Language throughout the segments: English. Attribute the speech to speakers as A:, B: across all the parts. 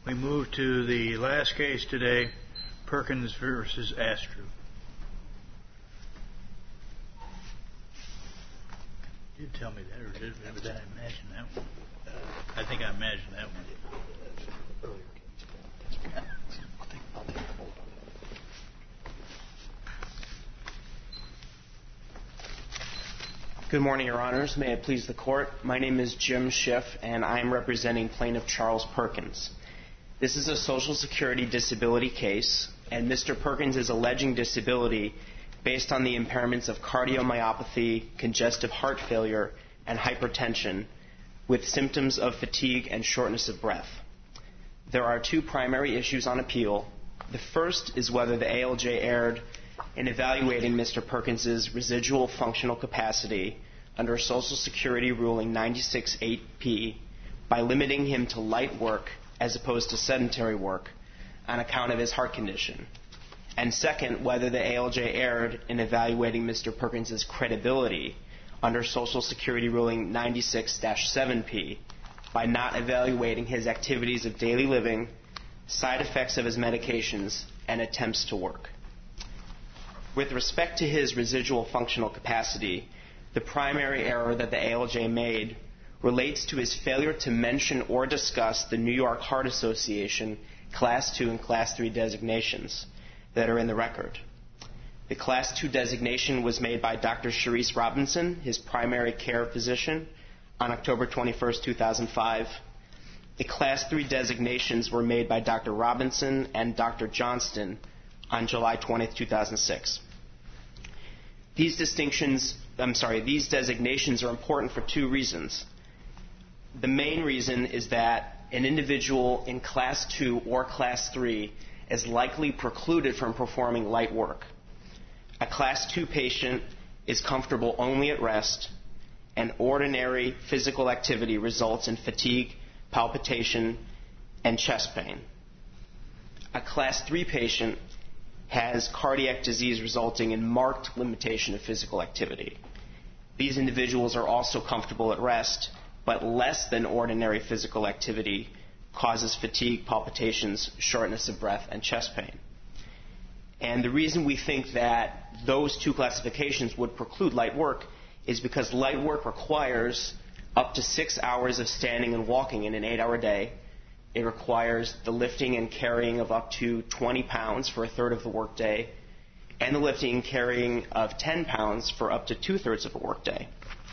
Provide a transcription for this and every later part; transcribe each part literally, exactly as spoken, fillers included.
A: We move to the last case today, Perkins versus Astru. You did tell me that, or did, did I imagine that one? I think I imagined that one.
B: Good morning, Your Honors. May it please the Court. My name is Jim Schiff, and I am representing plaintiff Charles Perkins. This is a Social Security disability case, and Mister Perkins is alleging disability based on the impairments of cardiomyopathy, congestive heart failure, and hypertension, with symptoms of fatigue and shortness of breath. There are two primary issues on appeal. The first is whether the A L J erred in evaluating Mister Perkins' residual functional capacity under Social Security ruling ninety-six eight P by limiting him to light work as opposed to sedentary work on account of his heart condition. And second, whether the A L J erred in evaluating Mister Perkins' credibility under Social Security ruling ninety-six seven P by not evaluating his activities of daily living, side effects of his medications, and attempts to work. With respect to his residual functional capacity, the primary error that the A L J made relates to his failure to mention or discuss the New York Heart Association Class two and Class three designations that are in the record. The Class two designation was made by Doctor Sharice Robinson, his primary care physician, on October twenty-first, two thousand five. The Class three designations were made by Doctor Robinson and Doctor Johnston on July twentieth, two thousand six. These distinctions, I'm sorry, these designations are important for two reasons. The main reason is that an individual in Class two or Class three is likely precluded from performing light work. A Class two patient is comfortable only at rest, and ordinary physical activity results in fatigue, palpitation, and chest pain. A Class three patient has cardiac disease resulting in marked limitation of physical activity. These individuals are also comfortable at rest, but less than ordinary physical activity causes fatigue, palpitations, shortness of breath, and chest pain. And the reason we think that those two classifications would preclude light work is because light work requires up to six hours of standing and walking in an eight-hour day. It requires the lifting and carrying of up to twenty pounds for a third of the workday, and the lifting and carrying of ten pounds for up to two-thirds of a workday.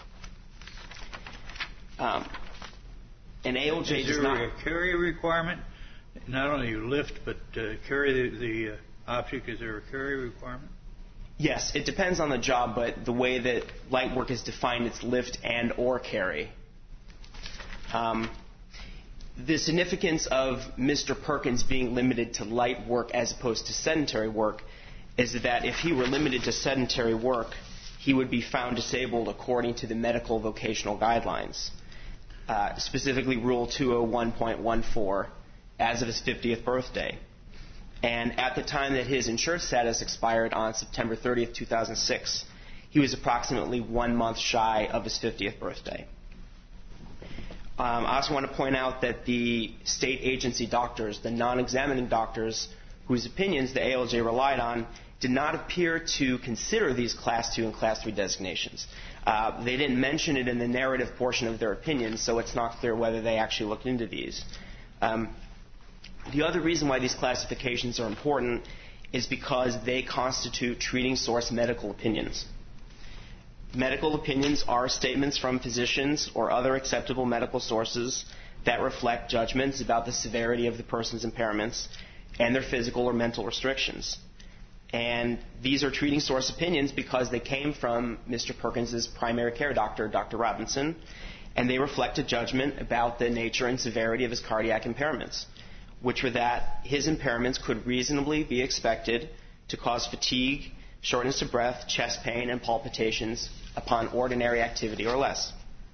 B: Um, an A L J
A: is
B: does
A: there
B: not...
A: a carry requirement? Not only you lift, but uh, carry the, the uh, object. Is there a carry requirement?
B: Yes, it depends on the job, but the way that light work is defined, it's lift and or carry. Um, the significance of Mister Perkins being limited to light work as opposed to sedentary work is that if he were limited to sedentary work, he would be found disabled according to the medical vocational guidelines, uh, specifically Rule two oh one point one four, as of his fiftieth birthday. And at the time that his insured status expired on September thirtieth, two thousand six, he was approximately one month shy of his fiftieth birthday. Um, I also want to point out that the state agency doctors, the non-examining doctors whose opinions the A L J relied on, did not appear to consider these Class two and Class three designations. Uh, they didn't mention it in the narrative portion of their opinions, so it's not clear whether they actually looked into these. Um, The other reason why these classifications are important is because they constitute treating source medical opinions. Medical opinions are statements from physicians or other acceptable medical sources that reflect judgments about the severity of the person's impairments and their physical or mental restrictions. And these are treating source opinions because they came from Mister Perkins' primary care doctor, Doctor Robinson, and they reflect a judgment about the nature and severity of his cardiac impairments, which were that his impairments could reasonably be expected to cause fatigue, shortness of breath, chest pain, and palpitations upon ordinary activity or less.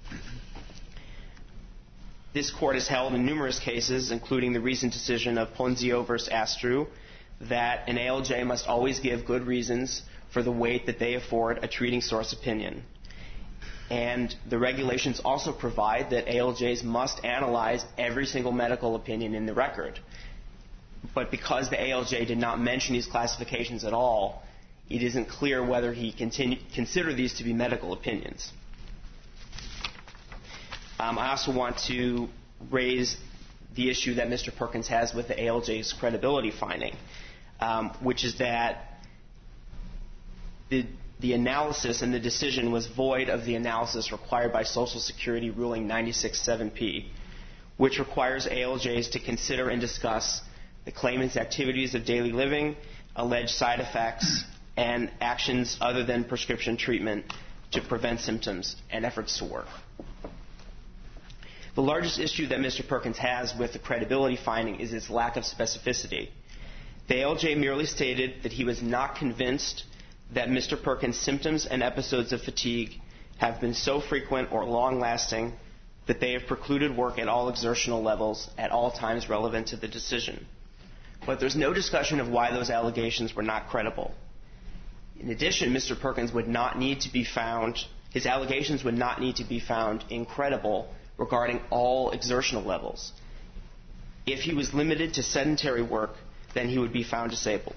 B: This court has held in numerous cases, including the recent decision of Ponzio versus Astru, that an A L J must always give good reasons for the weight that they afford a treating source opinion. And the regulations also provide that A L Js must analyze every single medical opinion in the record. But because the A L J did not mention these classifications at all, it isn't clear whether he continue, considered these to be medical opinions. Um, I also want to raise the issue that Mister Perkins has with the A L J's credibility finding, um, which is that the, the analysis and the decision was void of the analysis required by Social Security Ruling ninety-six seven P, which requires A L Js to consider and discuss the claimant's activities of daily living, alleged side effects, and actions other than prescription treatment to prevent symptoms and efforts to work. The largest issue that Mister Perkins has with the credibility finding is its lack of specificity. The A L J merely stated that he was not convinced that Mister Perkins' symptoms and episodes of fatigue have been so frequent or long-lasting that they have precluded work at all exertional levels at all times relevant to the decision. But there's no discussion of why those allegations were not credible. In addition, Mister Perkins would not need to be found, his allegations would not need to be found incredible regarding all exertional levels. If he was limited to sedentary work, then he would be found disabled.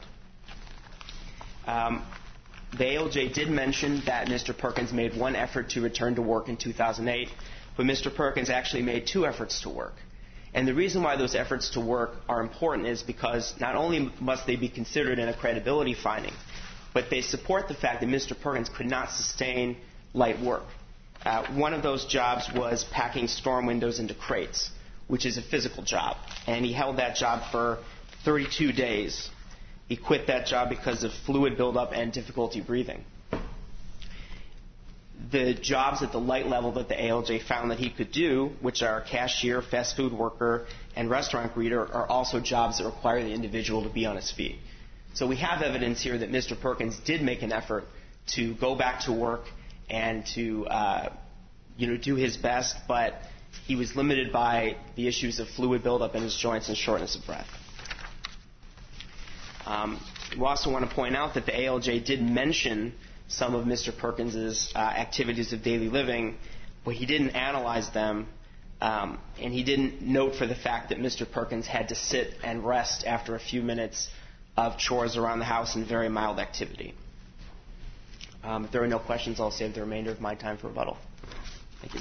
B: Um, the A L J did mention that Mister Perkins made one effort to return to work in two thousand eight, but Mister Perkins actually made two efforts to work. And the reason why those efforts to work are important is because not only must they be considered in a credibility finding, but they support the fact that Mister Perkins could not sustain light work. Uh, one of those jobs was packing storm windows into crates, which is a physical job. And he held that job for thirty-two days. He quit that job because of fluid buildup and difficulty breathing. The jobs at the light level that the A L J found that he could do, which are cashier, fast food worker, and restaurant greeter, are also jobs that require the individual to be on his feet. So we have evidence here that Mister Perkins did make an effort to go back to work and to uh, you know, do his best, but he was limited by the issues of fluid buildup in his joints and shortness of breath. Um, we also want to point out that the A L J did mention some of Mister Perkins' uh, activities of daily living, but he didn't analyze them, um, and he didn't note for the fact that Mister Perkins had to sit and rest after a few minutes of chores around the house and very mild activity. Um, if there are no questions, I'll save the remainder of my time for rebuttal. Thank you.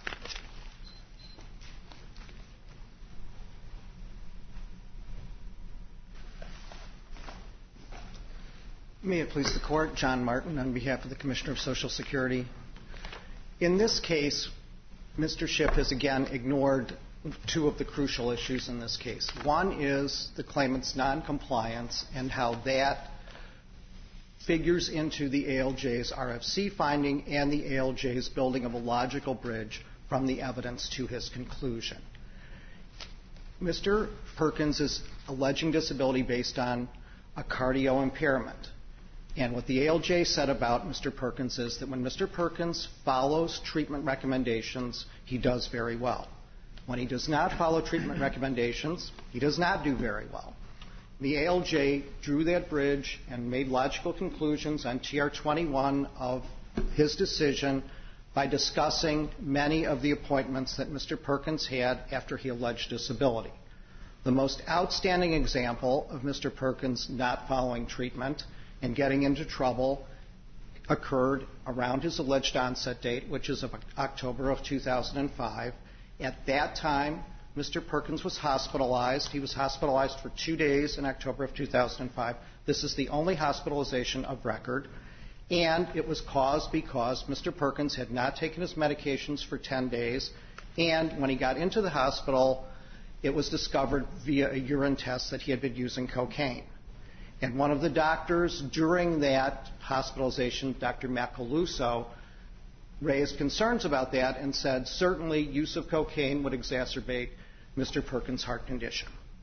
C: May it please the Court, John Martin on behalf of the Commissioner of Social Security. In this case, Mister Schiff has again ignored two of the crucial issues in this case. One is the claimant's noncompliance and how that figures into the A L J's R F C finding and the A L J's building of a logical bridge from the evidence to his conclusion. Mister Perkins is alleging disability based on a cardio impairment. And what the A L J said about Mister Perkins is that when Mister Perkins follows treatment recommendations, he does very well. When he does not follow treatment recommendations, he does not do very well. The A L J drew that bridge and made logical conclusions on T R twenty-one of his decision by discussing many of the appointments that Mister Perkins had after he alleged disability. The most outstanding example of Mister Perkins not following treatment and getting into trouble occurred around his alleged onset date, which is of October of two thousand five. At that time, Mister Perkins was hospitalized. He was hospitalized for two days in October of two thousand five. This is the only hospitalization of record. And it was caused because Mister Perkins had not taken his medications for ten days. And when he got into the hospital, it was discovered via a urine test that he had been using cocaine. And one of the doctors during that hospitalization, Doctor Macaluso, raised concerns about that and said certainly use of cocaine would exacerbate Mister Perkins' heart condition.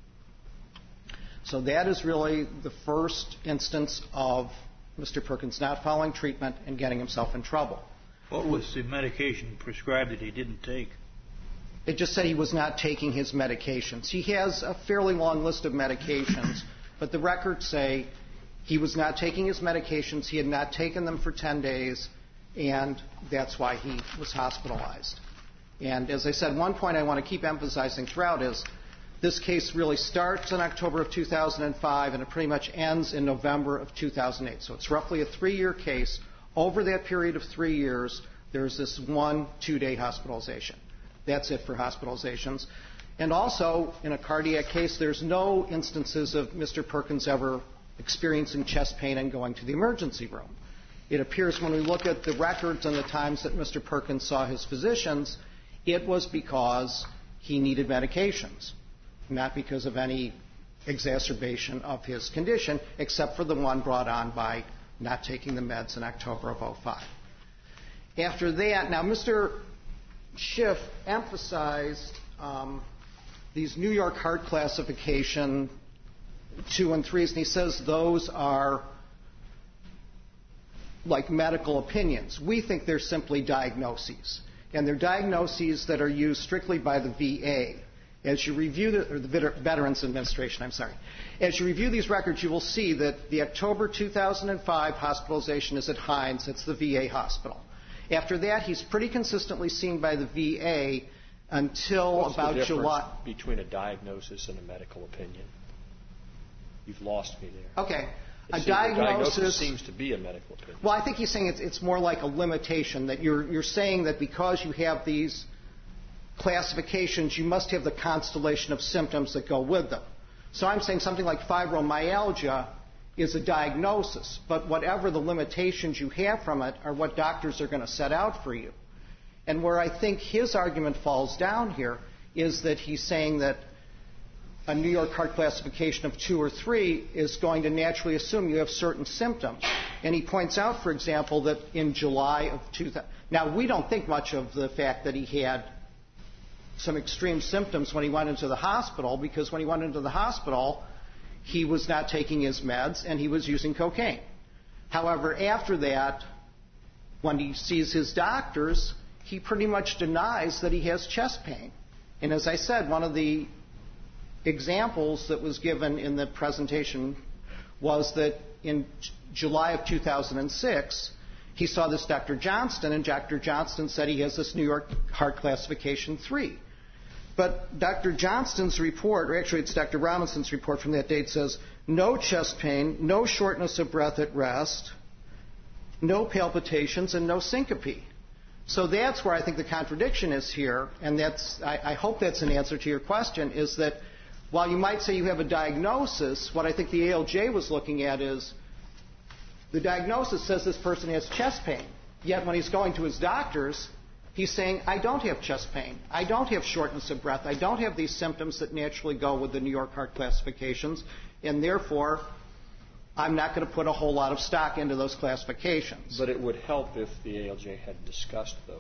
C: So that is really the first instance of Mister Perkins not following treatment and getting himself in trouble.
A: What was the medication prescribed that he didn't take?
C: It just said he was not taking his medications. He has a fairly long list of medications, but the records say he was not taking his medications, he had not taken them for ten days, and that's why he was hospitalized. And as I said, one point I want to keep emphasizing throughout is this case really starts in October of two thousand five, and it pretty much ends in November of two thousand eight. So it's roughly a three-year case. Over that period of three years, there's this one two-day hospitalization. That's it for hospitalizations. And also, in a cardiac case, there's no instances of Mister Perkins ever experiencing chest pain and going to the emergency room. It appears when we look at the records and the times that Mister Perkins saw his physicians, it was because he needed medications, not because of any exacerbation of his condition, except for the one brought on by not taking the meds in October of oh five. After that, now Mister Schiff emphasized um, these New York Heart Classification two and threes, and he says those are like medical opinions. We think they're simply diagnoses, and they're diagnoses that are used strictly by the V A. As you review the, or the Veterans Administration, I'm sorry. As you review these records, you will see that the October two thousand five hospitalization is at Hines. It's the V A hospital. After that, he's pretty consistently seen by the V A until
D: What's
C: about
D: the difference
C: July.
D: Between a diagnosis and a medical opinion? You've lost me there.
C: Okay.
D: A
C: diagnosis,
D: diagnosis seems to be a medical opinion.
C: Well, I think he's saying it's, it's more like a limitation, that you're, you're saying that because you have these classifications, you must have the constellation of symptoms that go with them. So I'm saying something like fibromyalgia is a diagnosis, but whatever the limitations you have from it are what doctors are going to set out for you. And where I think his argument falls down here is that he's saying that a New York Heart Classification of two or three is going to naturally assume you have certain symptoms. And he points out, for example, that in July of two thousand... Now, we don't think much of the fact that he had some extreme symptoms when he went into the hospital, because when he went into the hospital, he was not taking his meds and he was using cocaine. However, after that, when he sees his doctors, he pretty much denies that he has chest pain. And as I said, one of the examples that was given in the presentation was that in July of two thousand six, he saw this Doctor Johnston, and Doctor Johnston said he has this New York Heart Classification three. But Doctor Johnston's report, or actually it's Doctor Robinson's report from that date, says no chest pain, no shortness of breath at rest, no palpitations, and no syncope. So that's where I think the contradiction is here, and that's, I, I hope that's an answer to your question, is that while you might say you have a diagnosis, what I think the A L J was looking at is the diagnosis says this person has chest pain, yet when he's going to his doctors, he's saying, I don't have chest pain, I don't have shortness of breath, I don't have these symptoms that naturally go with the New York Heart Classifications, and therefore I'm not going to put a whole lot of stock into those classifications.
D: But it would help if the A L J had discussed those.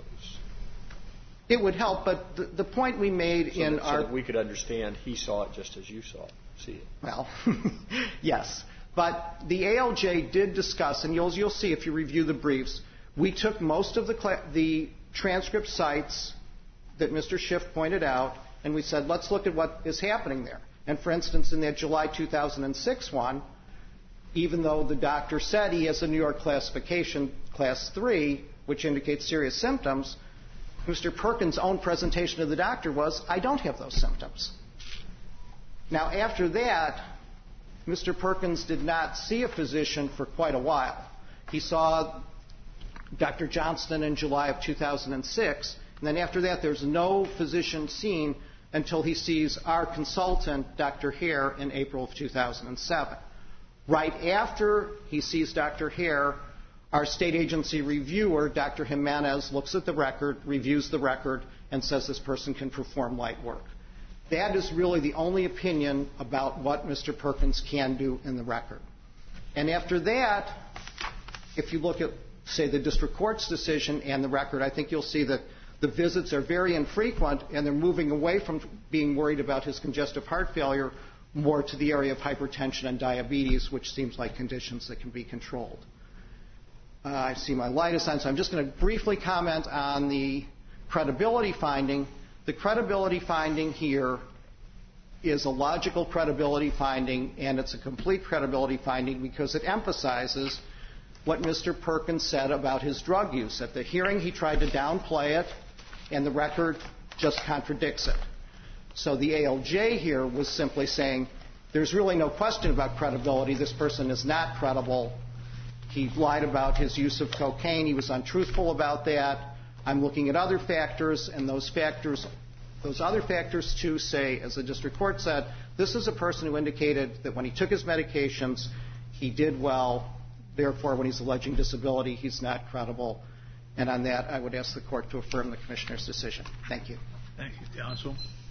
C: It would help, but the, the point we made
D: so
C: in
D: that,
C: our...
D: So that we could understand he saw it just as you saw it, see it.
C: Well, yes. But the A L J did discuss, and you'll, you'll see if you review the briefs, we took most of the, cl- the transcript sites that Mister Schiff pointed out, and we said, let's look at what is happening there. And for instance, in that July two thousand six one, even though the doctor said he has a New York classification, class three, which indicates serious symptoms, Mister Perkins' own presentation to the doctor was, I don't have those symptoms. Now, after that, Mister Perkins did not see a physician for quite a while. He saw Doctor Johnston in July of two thousand six, and then after that, there's no physician seen until he sees our consultant, Doctor Hare, in April of two thousand seven. Right after he sees Doctor Hare, our state agency reviewer, Doctor Jimenez, looks at the record, reviews the record, and says this person can perform light work. That is really the only opinion about what Mister Perkins can do in the record. And after that, if you look at, say, the district court's decision and the record, I think you'll see that the visits are very infrequent, and they're moving away from being worried about his congestive heart failure more to the area of hypertension and diabetes, which seems like conditions that can be controlled. Uh, I see my light is on, so I'm just going to briefly comment on the credibility finding. The credibility finding here is a logical credibility finding, and it's a complete credibility finding because it emphasizes what Mister Perkins said about his drug use. At the hearing, he tried to downplay it, and the record just contradicts it. So the A L J here was simply saying, there's really no question about credibility. This person is not credible. He lied about his use of cocaine. He was untruthful about that. I'm looking at other factors, and those factors, those other factors, too, say, as the district court said, this is a person who indicated that when he took his medications, he did well. Therefore, when he's alleging disability, he's not credible. And on that, I would ask the court to affirm the commissioner's decision. Thank you.
A: Thank you, counsel.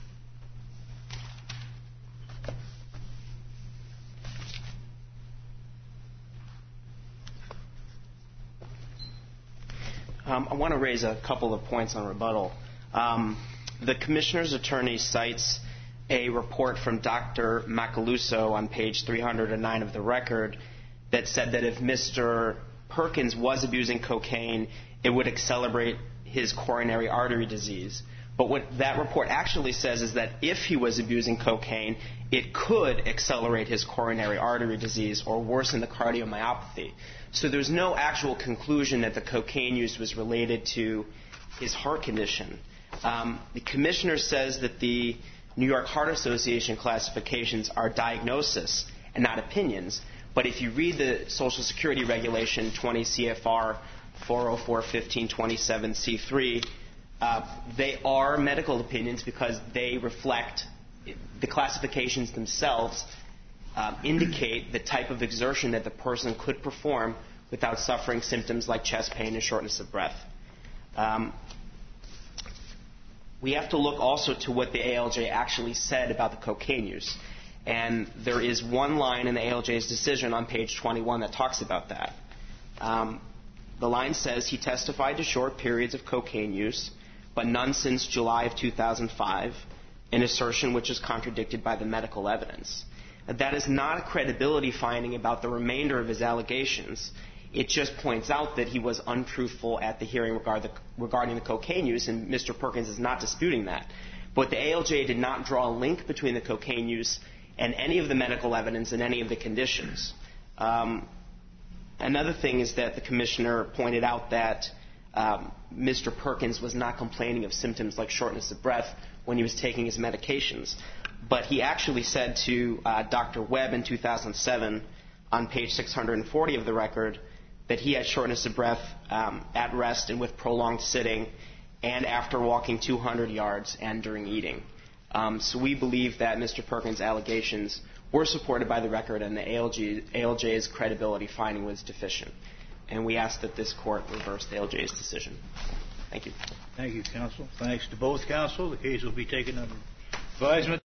B: Um, I want to raise a couple of points on rebuttal. Um, the commissioner's attorney cites a report from Doctor Macaluso on page three hundred nine of the record that said that if Mister Perkins was abusing cocaine, it would accelerate his coronary artery disease. But what that report actually says is that if he was abusing cocaine, it could accelerate his coronary artery disease or worsen the cardiomyopathy. So there's no actual conclusion that the cocaine use was related to his heart condition. Um, the commissioner says that the New York Heart Association classifications are diagnosis and not opinions. But if you read the Social Security Regulation twenty C F R four oh four fifteen twenty-seven C three, uh, they are medical opinions because they reflect the classifications themselves um, indicate the type of exertion that the person could perform without suffering symptoms like chest pain and shortness of breath. Um, we have to look also to what the A L J actually said about the cocaine use. And there is one line in the A L J's decision on page twenty-one that talks about that. Um, the line says he testified to short periods of cocaine use, but none since July of two thousand five, an assertion which is contradicted by the medical evidence. That is not a credibility finding about the remainder of his allegations. It just points out that he was untruthful at the hearing regard the, regarding the cocaine use, and Mister Perkins is not disputing that. But the A L J did not draw a link between the cocaine use and any of the medical evidence and any of the conditions. Um, another thing is that the commissioner pointed out that um, Mister Perkins was not complaining of symptoms like shortness of breath when he was taking his medications. But he actually said to uh, Doctor Webb in two thousand seven on page six hundred forty of the record that he had shortness of breath um, at rest and with prolonged sitting and after walking two hundred yards and during eating. Um, so we believe that Mister Perkins' allegations were supported by the record and the A L J, A L J's credibility finding was deficient. And we ask that this court reverse the A L J's decision. Thank you.
A: Thank you, counsel. Thanks to both counsel. The case will be taken under advisement.